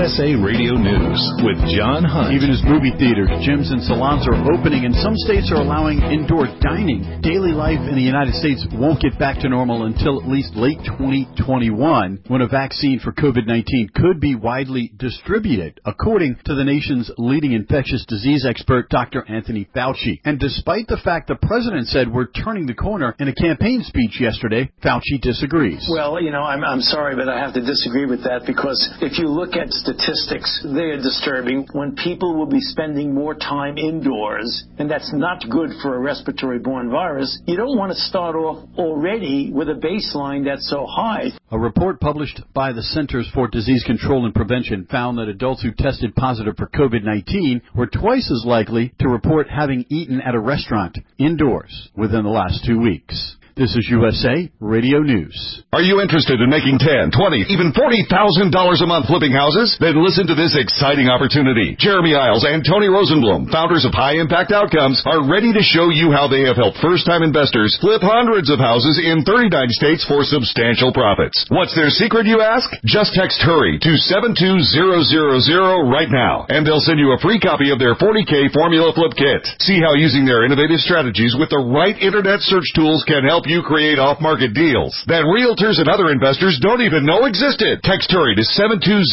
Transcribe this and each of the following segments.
USA Radio News with John Hunt. Even as movie theaters, gyms, and salons are opening, and some states are allowing indoor dining, daily life in the United States won't get back to normal until at least late 2021, when a vaccine for COVID-19 could be widely distributed, according to the nation's leading infectious disease expert, Dr. Anthony Fauci. And despite the fact the president said we're turning the corner in a campaign speech yesterday, Fauci disagrees. Well, I'm sorry, but I have to disagree with that, because if you look at statistics, they are disturbing. When people will be spending more time indoors, and that's not good for a respiratory-borne virus, you don't want to start off already with a baseline that's so high. A report published by the Centers for Disease Control and Prevention found that adults who tested positive for COVID-19 were twice as likely to report having eaten at a restaurant indoors within the last 2 weeks. This is USA Radio News. Are you interested in making $10,000, $20,000, even $40,000 a month flipping houses? Then listen to this exciting opportunity. Jeremy Isles and Tony Rosenblum, founders of High Impact Outcomes, are ready to show you how they have helped first-time investors flip hundreds of houses in 39 states for substantial profits. What's their secret, you ask? Just text HURRY to 72000 right now, and they'll send you a free copy of their 40K Formula Flip Kit. See how using their innovative strategies with the right internet search tools can help you create off-market deals that realtors and other investors don't even know existed. Text HURRY to 72000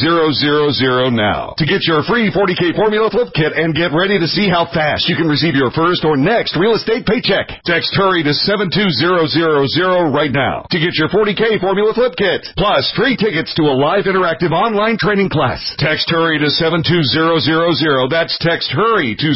now to get your free 40K Formula Flip Kit and get ready to see how fast you can receive your first or next real estate paycheck. Text HURRY to 72000 right now to get your 40K Formula Flip Kit, plus free tickets to a live interactive online training class. Text HURRY to 72000. That's text HURRY to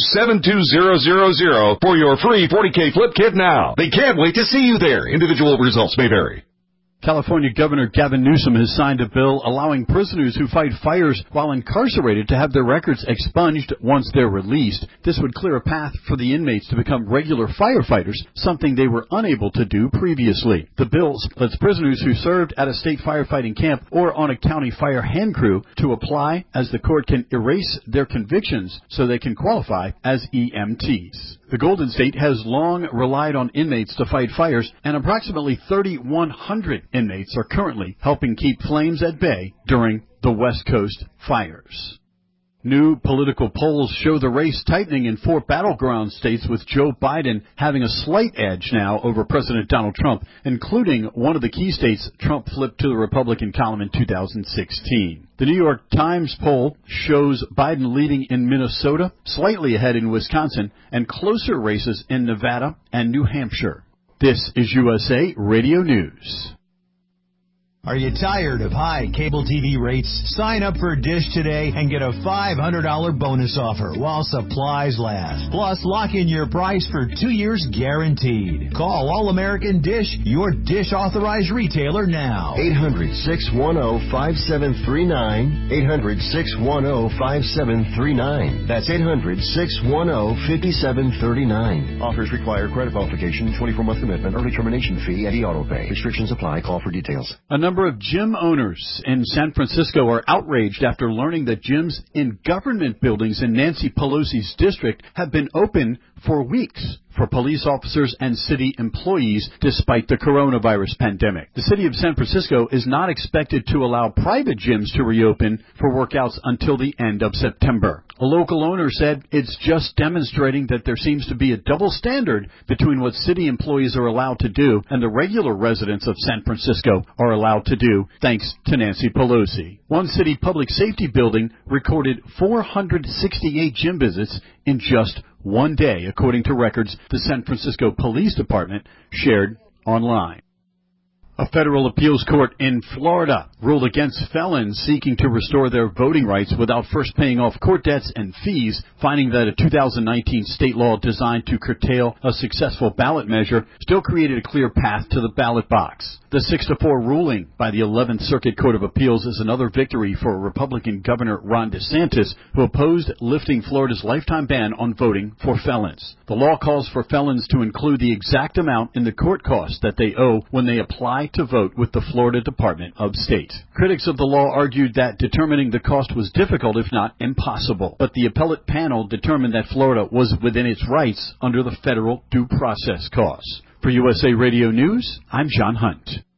72000 for your free 40K Flip Kit now. They can't wait to see you there. Individual results may vary. California Governor Gavin Newsom has signed a bill allowing prisoners who fight fires while incarcerated to have their records expunged once they're released. This would clear a path for the inmates to become regular firefighters, something they were unable to do previously. The bill lets prisoners who served at a state firefighting camp or on a county fire hand crew to apply, as the court can erase their convictions so they can qualify as EMTs. The Golden State has long relied on inmates to fight fires, and approximately 3,100 inmates are currently helping keep flames at bay during the West Coast fires. New political polls show the race tightening in 4 battleground states, with Joe Biden having a slight edge now over President Donald Trump, including one of the key states Trump flipped to the Republican column in 2016. The New York Times poll shows Biden leading in Minnesota, slightly ahead in Wisconsin, and closer races in Nevada and New Hampshire. This is USA Radio News. Are you tired of high cable TV rates? Sign up for Dish today and get a $500 bonus offer while supplies last. Plus, lock in your price for 2 years guaranteed. Call All-American Dish, your Dish authorized retailer now. 800-610-5739. 800-610-5739. That's 800-610-5739. Offers require credit qualification, 24-month commitment, early termination fee, and auto pay. Restrictions apply. Call for details. A number of gym owners in San Francisco are outraged after learning that gyms in government buildings in Nancy Pelosi's district have been open for weeks for police officers and city employees despite the coronavirus pandemic. The city of San Francisco is not expected to allow private gyms to reopen for workouts until the end of September. A local owner said it's just demonstrating that there seems to be a double standard between what city employees are allowed to do and the regular residents of San Francisco are allowed to do, thanks to Nancy Pelosi. One city public safety building recorded 468 gym visits in just one day, according to records the San Francisco Police Department shared online. A federal appeals court in Florida ruled against felons seeking to restore their voting rights without first paying off court debts and fees, finding that a 2019 state law designed to curtail a successful ballot measure still created a clear path to the ballot box. The 6-4 ruling by the 11th Circuit Court of Appeals is another victory for Republican Governor Ron DeSantis, who opposed lifting Florida's lifetime ban on voting for felons. The law calls for felons to include the exact amount in the court costs that they owe when they apply to vote with the Florida Department of State. Critics of the law argued that determining the cost was difficult, if not impossible. But the appellate panel determined that Florida was within its rights under the federal due process clause. For USA Radio News, I'm John Hunt.